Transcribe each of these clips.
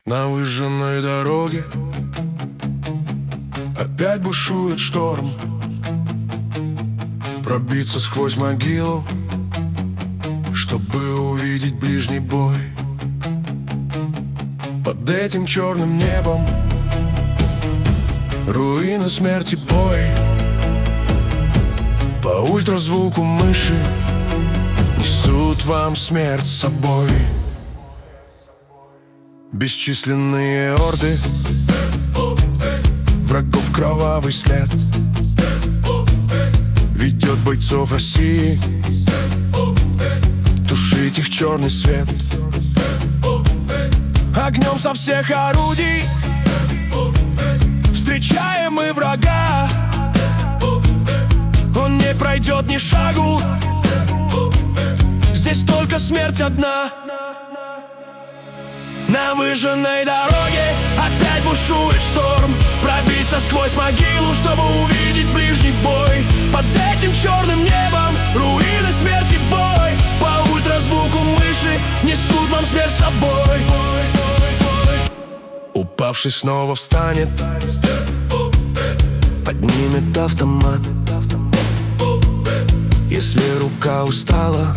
На выжженной дороге опять бушует шторм. Пробиться сквозь могилу, чтобы увидеть ближний бой. Под этим черным небом руины смерти, бой. По ультразвуку мыши несут вам смерть с собой. Бесчисленные орды врагов, кровавый след ведет бойцов России тушить их черный свет. Огнем со всех орудий встречаем мы врага. Он не пройдет ни шагу, здесь только смерть одна. На выжженной дороге опять бушует шторм. Пробиться сквозь могилу, чтобы увидеть ближний бой. Под этим черным небом руины смерти, бой. По ультразвуку мыши несут вам смерть с собой. Упавший снова встанет, поднимет автомат. Если рука устала,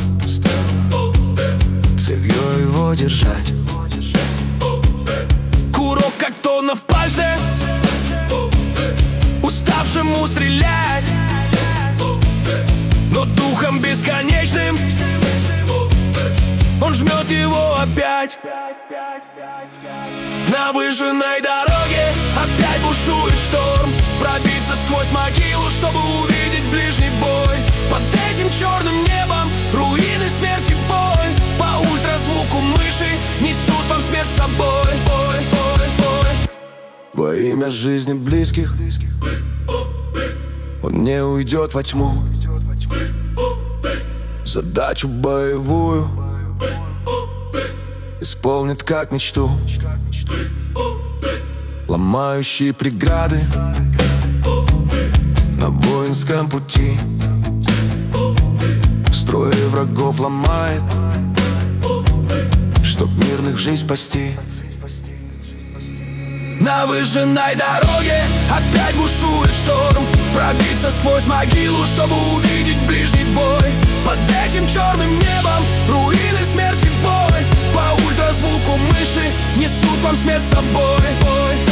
цевьё его держать. Курок как тонна в пальце, уставшему стрелять, но духом бесконечным он жмет его опять. На выжженной дороге опять бушует шторм. Пробиться сквозь могилу, чтобы увидеть ближний бой. Под этим черным небом руины смерти, бой. По ультразвуку мыши несут вам смерть с собой. Во имя жизни близких он не уйдет во тьму. Задачу боевую исполнит как мечту. Ломающие преграды на воинском пути, строи врагов ломает, чтоб мирных жизнь спасти. На выжженной дороге опять бушует шторм. Пробиться сквозь могилу, чтобы увидеть ближний бой. Под этим черным небом руины смерти, бой. По ультразвуку мыши несут вам смерть с собой.